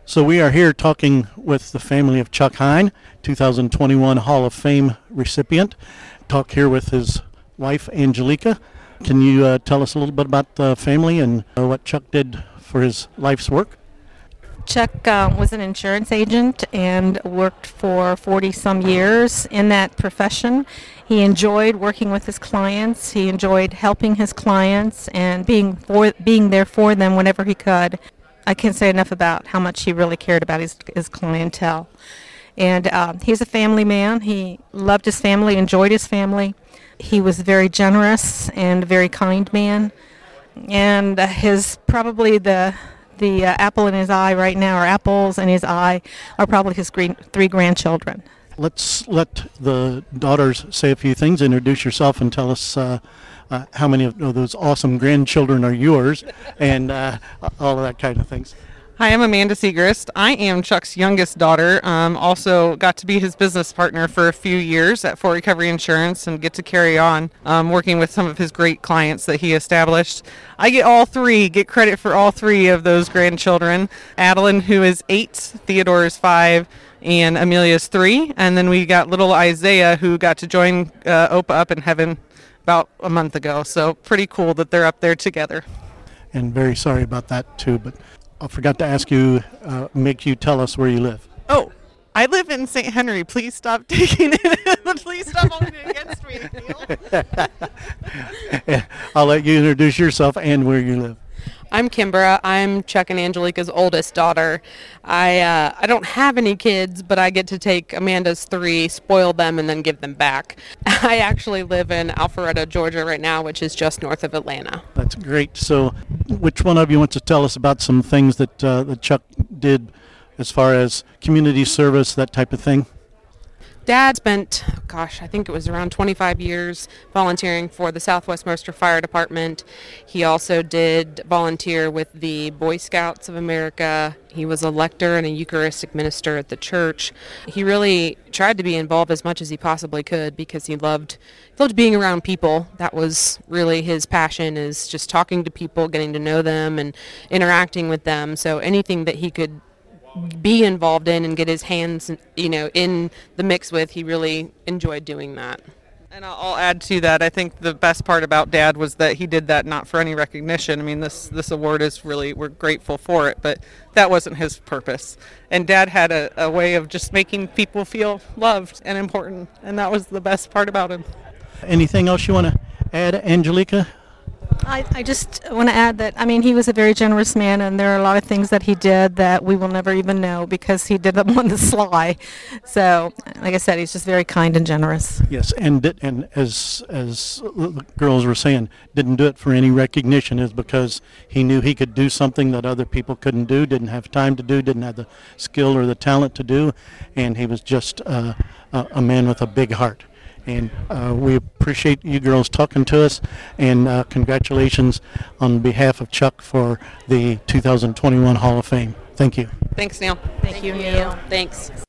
So we are here talking with the family of Chuck Hine, 2021 Hall of Fame recipient. Talk here with his wife, Angelica. Can you tell us a little bit about the family and what Chuck did for his life's work? Chuck was an insurance agent and worked for 40-some years in that profession. He enjoyed working with his clients. He enjoyed helping his clients and being there for them whenever he could. I can't say enough about how much he really cared about his clientele. And he's a family man. He loved his family, enjoyed his family. He was very generous and a very kind man. And probably the apple in his eye right now, or apples in his eye, are probably his three grandchildren. Let's let the daughters say a few things. Introduce yourself and tell us how many of those awesome grandchildren are yours, and all of that kind of things. Hi, I'm Amanda Segrist. I am Chuck's youngest daughter. Also got to be his business partner for a few years at For Recovery Insurance and get to carry on working with some of his great clients that he established. I get credit for all three of those grandchildren. Adeline, who is 8, Theodore is 5, and Amelia is 3. And then we got little Isaiah, who got to join OPA Up in Heaven about a month ago. So pretty cool that they're up there together. And very sorry about that too, but I forgot to ask you, make you tell us where you live. Oh, I live in St. Henry. Please stop taking it. Please stop holding it against me, Neil. I'll let you introduce yourself and where you live. I'm Kimbra. I'm Chuck and Angelica's oldest daughter. I don't have any kids, but I get to take Amanda's 3, spoil them, and then give them back. I actually live in Alpharetta, Georgia right now, which is just north of Atlanta. That's great. So which one of you wants to tell us about some things that Chuck did as far as community service, that type of thing? Dad spent, I think it was around 25 years volunteering for the Southwest Mercer Fire Department. He also did volunteer with the Boy Scouts of America. He was a lector and a Eucharistic minister at the church. He really tried to be involved as much as he possibly could because he loved being around people. That was really his passion, is just talking to people, getting to know them and interacting with them. So anything that he could be involved in and get his hands, in the mix with, he really enjoyed doing that. And I'll add to that, I think the best part about Dad was that he did that not for any recognition. I mean, this award is really, we're grateful for it, but that wasn't his purpose. And Dad had a way of just making people feel loved and important, and that was the best part about him. Anything else you want to add, Angelica? I just want to add that, he was a very generous man, and there are a lot of things that he did that we will never even know because he did them on the sly. So, like I said, he's just very kind and generous. Yes, and as the girls were saying, didn't do it for any recognition, is because he knew he could do something that other people couldn't do, didn't have time to do, didn't have the skill or the talent to do, and he was just a man with a big heart. And we appreciate you girls talking to us, and congratulations on behalf of Chuck for the 2021 Hall of Fame. Thank you. Thanks, Neil. Thank you, Neil. Thanks.